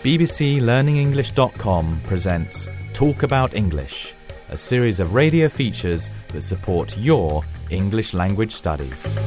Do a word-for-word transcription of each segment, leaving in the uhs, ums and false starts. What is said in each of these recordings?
B B C Learning English dot com presents Talk About English, a series of radio features that support your English language studies.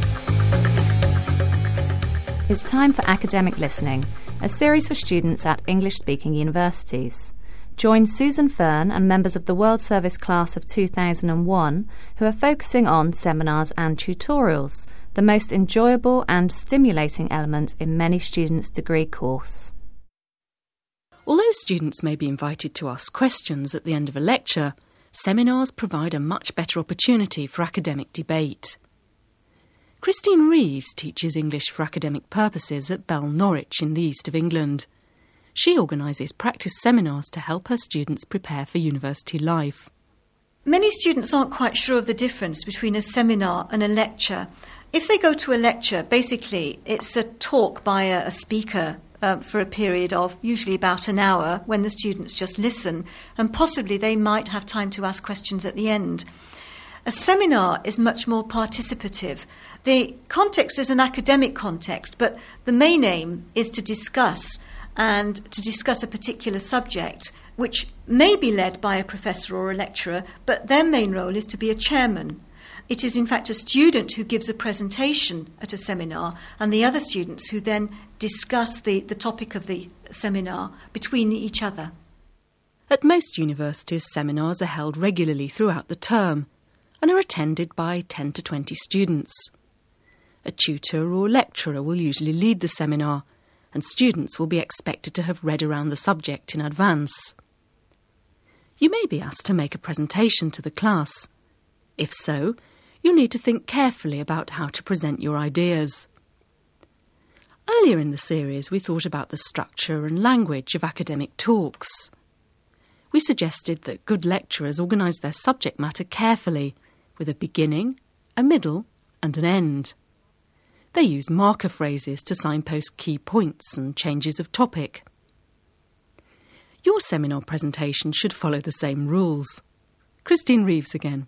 It's time for Academic Listening, a series for students at English-speaking universities. Join Susan Fern and members of the World Service class of two thousand one who are focusing on seminars and tutorials, the most enjoyable and stimulating element in many students' degree course. Although students may be invited to ask questions at the end of a lecture, seminars provide a much better opportunity for academic debate. Christine Reeves teaches English for academic purposes at Bell Norwich in the east of England. She organises practice seminars to help her students prepare for university life. Many students aren't quite sure of the difference between a seminar and a lecture. If they go to a lecture, basically it's a talk by a, a speaker uh, for a period of usually about an hour when the students just listen, and possibly they might have time to ask questions at the end. A seminar is much more participative. The context is an academic context, but the main aim is to discuss and to discuss a particular subject, which may be led by a professor or a lecturer, but their main role is to be a chairman. It is in fact a student who gives a presentation at a seminar and the other students who then discuss the, the topic of the seminar between each other. At most universities, seminars are held regularly throughout the term and are attended by ten to twenty students. A tutor or lecturer will usually lead the seminar, and students will be expected to have read around the subject in advance. You may be asked to make a presentation to the class. If so, you'll need to think carefully about how to present your ideas. Earlier in the series, we thought about the structure and language of academic talks. We suggested that good lecturers organise their subject matter carefully, with a beginning, a middle, and an end. They use marker phrases to signpost key points and changes of topic. Your seminar presentation should follow the same rules. Christine Reeves again.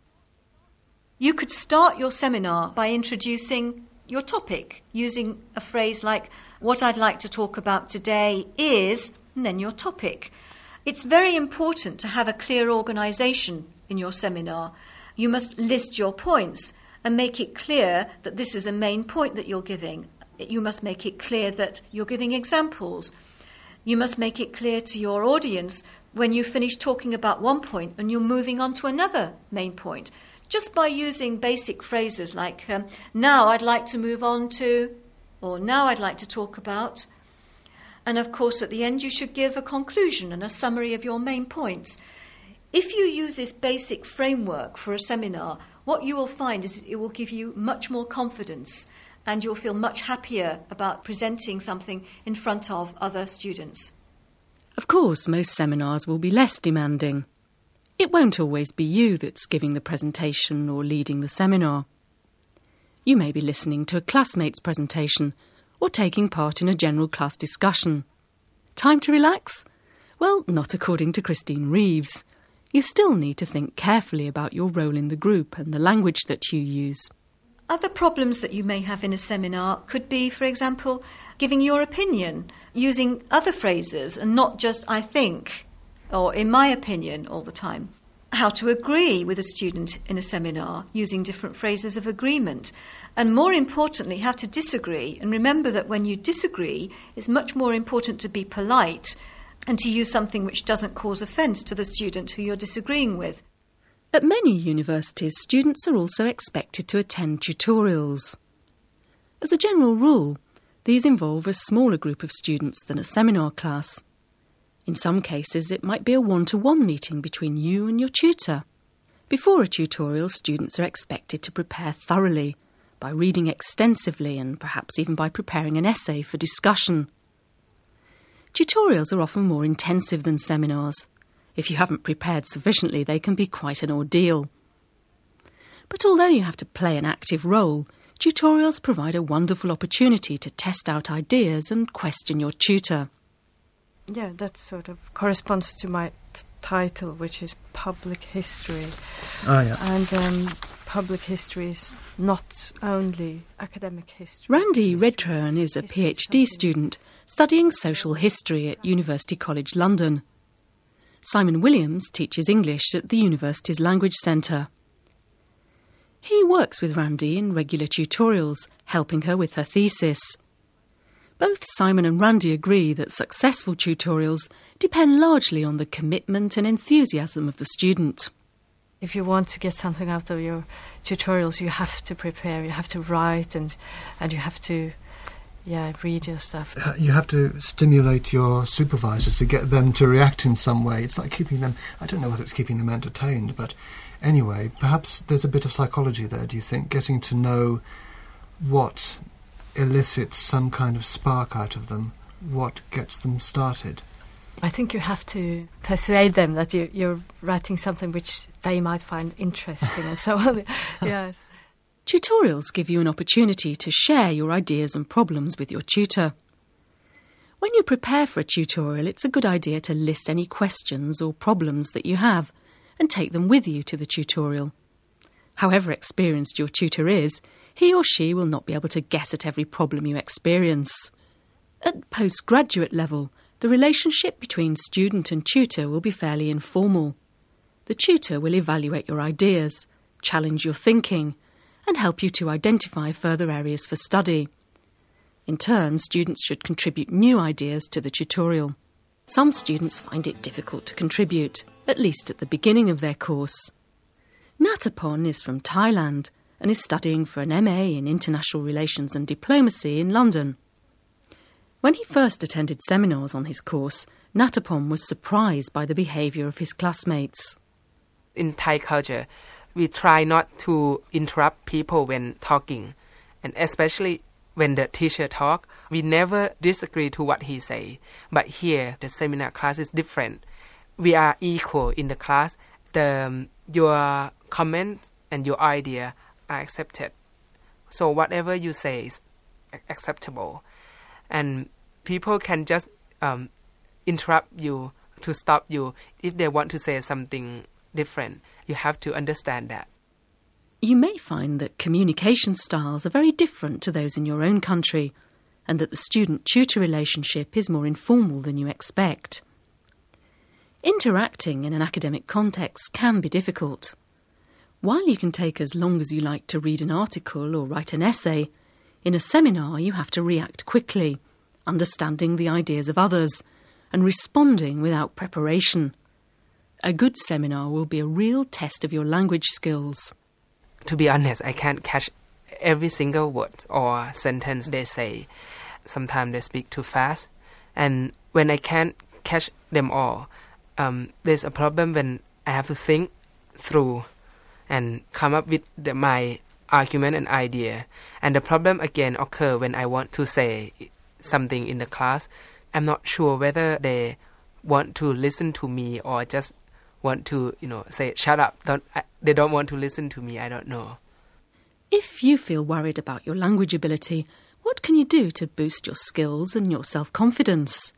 You could start your seminar by introducing your topic, using a phrase like, what I'd like to talk about today is, and then your topic. It's very important to have a clear organisation in your seminar. You must list your points and make it clear that this is a main point that you're giving. You must make it clear that you're giving examples. You must make it clear to your audience when you finish talking about one point and you're moving on to another main point. Just by using basic phrases like, um, now I'd like to move on to, or now I'd like to talk about. And of course, at the end, you should give a conclusion and a summary of your main points. If you use this basic framework for a seminar, what you will find is it will give you much more confidence and you'll feel much happier about presenting something in front of other students. Of course, most seminars will be less demanding. It won't always be you that's giving the presentation or leading the seminar. You may be listening to a classmate's presentation or taking part in a general class discussion. Time to relax? Well, not according to Christine Reeves. You still need to think carefully about your role in the group and the language that you use. Other problems that you may have in a seminar could be, for example, giving your opinion, using other phrases and not just I think or in my opinion all the time. How to agree with a student in a seminar using different phrases of agreement. And more importantly, how to disagree. And remember that when you disagree, it's much more important to be polite and to use something which doesn't cause offence to the student who you're disagreeing with. At many universities, students are also expected to attend tutorials. As a general rule, these involve a smaller group of students than a seminar class. In some cases, it might be a one-to-one meeting between you and your tutor. Before a tutorial, students are expected to prepare thoroughly by reading extensively and perhaps even by preparing an essay for discussion. Tutorials are often more intensive than seminars. If you haven't prepared sufficiently, they can be quite an ordeal. But although you have to play an active role, tutorials provide a wonderful opportunity to test out ideas and question your tutor. Yeah, that sort of corresponds to my t- title, which is Public History. Oh, yeah. And um, public history is not only academic history. Randy Redhern is a PhD student studying social history at University College London. Simon Williams teaches English at the university's Language Centre. He works with Randy in regular tutorials, helping her with her thesis. Both Simon and Randy agree that successful tutorials depend largely on the commitment and enthusiasm of the student. If you want to get something out of your tutorials, you have to prepare, you have to write, and and you have to, yeah, read your stuff. Uh, you have to stimulate your supervisors to get them to react in some way. It's like keeping them, I don't know whether it's keeping them entertained, but anyway, perhaps there's a bit of psychology there, do you think? Getting to know what elicits some kind of spark out of them, what gets them started. I think you have to persuade them that you, you're writing something which they might find interesting and so on. Yes. Tutorials give you an opportunity to share your ideas and problems with your tutor. When you prepare for a tutorial, it's a good idea to list any questions or problems that you have and take them with you to the tutorial. However experienced your tutor is, he or she will not be able to guess at every problem you experience. At postgraduate level, the relationship between student and tutor will be fairly informal. The tutor will evaluate your ideas, challenge your thinking, and help you to identify further areas for study. In turn, students should contribute new ideas to the tutorial. Some students find it difficult to contribute, at least at the beginning of their course. Natapon is from Thailand and is studying for an M A in International Relations and Diplomacy in London. When he first attended seminars on his course, Natapon was surprised by the behaviour of his classmates. In Thai culture, we try not to interrupt people when talking, and especially when the teacher talk, we never disagree to what he say. But here, the seminar class is different. We are equal in the class. The, um, your comments and your idea are accepted. So whatever you say is acceptable. And people can just um, interrupt you to stop you if they want to say something different. You have to understand that. You may find that communication styles are very different to those in your own country, and that the student-tutor relationship is more informal than you expect. Interacting in an academic context can be difficult. While you can take as long as you like to read an article or write an essay, in a seminar you have to react quickly, understanding the ideas of others, and responding without preparation. A good seminar will be a real test of your language skills. To be honest, I can't catch every single word or sentence they say. Sometimes they speak too fast. And when I can't catch them all, um, there's a problem when I have to think through and come up with the, my argument and idea. And the problem again occur when I want to say something in the class. I'm not sure whether they want to listen to me or just want to, you know, say, shut up. Don't, I, they don't want to listen to me. I don't know. If you feel worried about your language ability, what can you do to boost your skills and your self-confidence?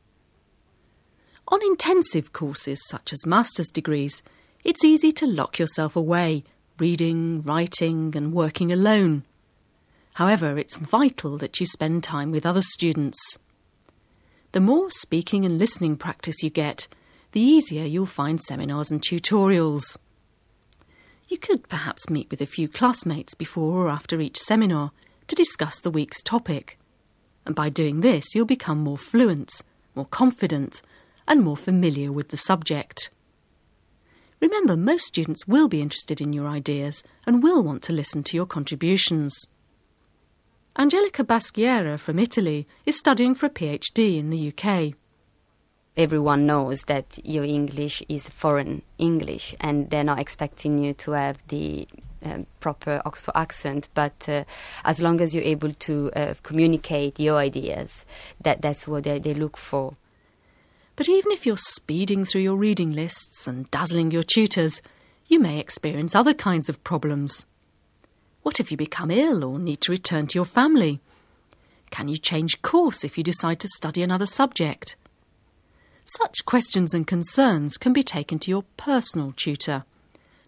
On intensive courses such as master's degrees, it's easy to lock yourself away, reading, writing and working alone. However, it's vital that you spend time with other students. The more speaking and listening practice you get, the easier you'll find seminars and tutorials. You could perhaps meet with a few classmates before or after each seminar to discuss the week's topic. And by doing this, you'll become more fluent, more confident, and more familiar with the subject. Remember, most students will be interested in your ideas and will want to listen to your contributions. Angelica Baschiera from Italy is studying for a PhD in the U K. Everyone knows that your English is foreign English and they're not expecting you to have the uh, proper Oxford accent, but uh, as long as you're able to uh, communicate your ideas, that, that's what they, they look for. But even if you're speeding through your reading lists and dazzling your tutors, you may experience other kinds of problems. What if you become ill or need to return to your family? Can you change course if you decide to study another subject? Such questions and concerns can be taken to your personal tutor.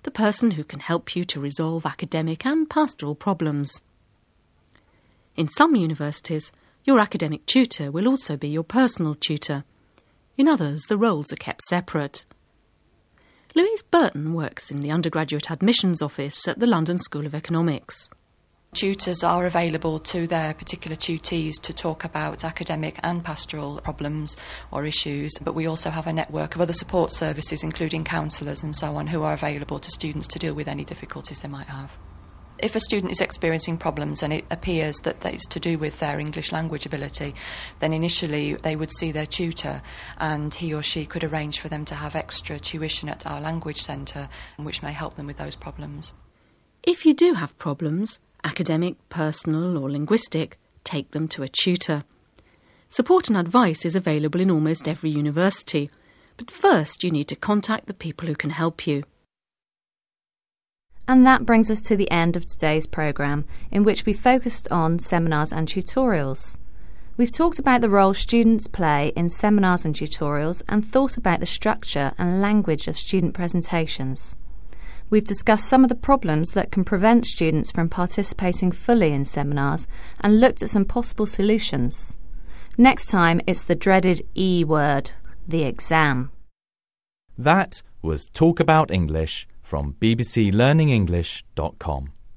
the person who can help you to resolve academic and pastoral problems. In some universities, your academic tutor will also be your personal tutor. In others, the roles are kept separate. Louise Burton works in the undergraduate admissions office at the London School of Economics. Tutors are available to their particular tutees to talk about academic and pastoral problems or issues, but we also have a network of other support services, including counsellors and so on, who are available to students to deal with any difficulties they might have. If a student is experiencing problems and it appears that it's to do with their English language ability, then initially they would see their tutor, and he or she could arrange for them to have extra tuition at our language centre, which may help them with those problems. If you do have problems, academic, personal or linguistic, take them to a tutor. Support and advice is available in almost every university, but first you need to contact the people who can help you. And that brings us to the end of today's programme, in which we focused on seminars and tutorials. We've talked about the role students play in seminars and tutorials and thought about the structure and language of student presentations. We've discussed some of the problems that can prevent students from participating fully in seminars and looked at some possible solutions. Next time, it's the dreaded E word, the exam. That was Talk About English from b b c learning english dot com.